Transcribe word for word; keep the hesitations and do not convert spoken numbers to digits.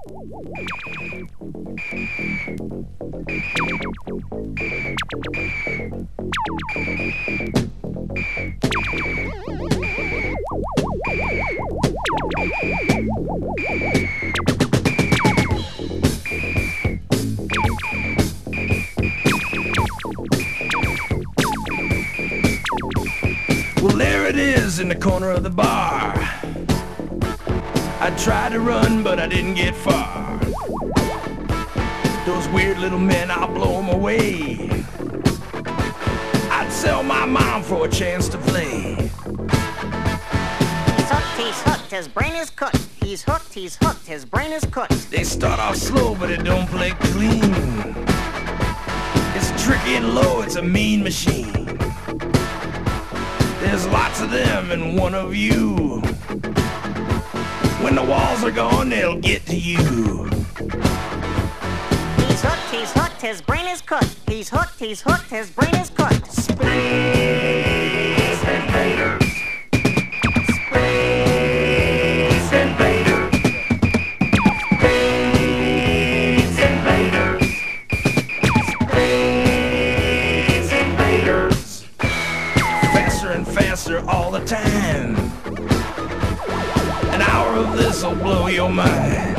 Well, there it is in the corner of the bar. I tried to run, but I didn't get far. Those weird little men, I'll blow them away. I'd sell my mom for a chance to play. He's hooked, he's hooked, his brain is cooked. He's hooked, he's hooked, his brain is cooked. They start off slow, but it don't play clean. It's tricky and low, it's a mean machine. There's lots of them and one of you. When the walls are gone, they'll get to you. He's hooked, he's hooked, his brain is cooked. He's hooked, he's hooked, his brain is cooked. Space invaders. Space invaders. Space invaders. Space invaders. Faster and faster all the time. An hour of this'll blow your mind.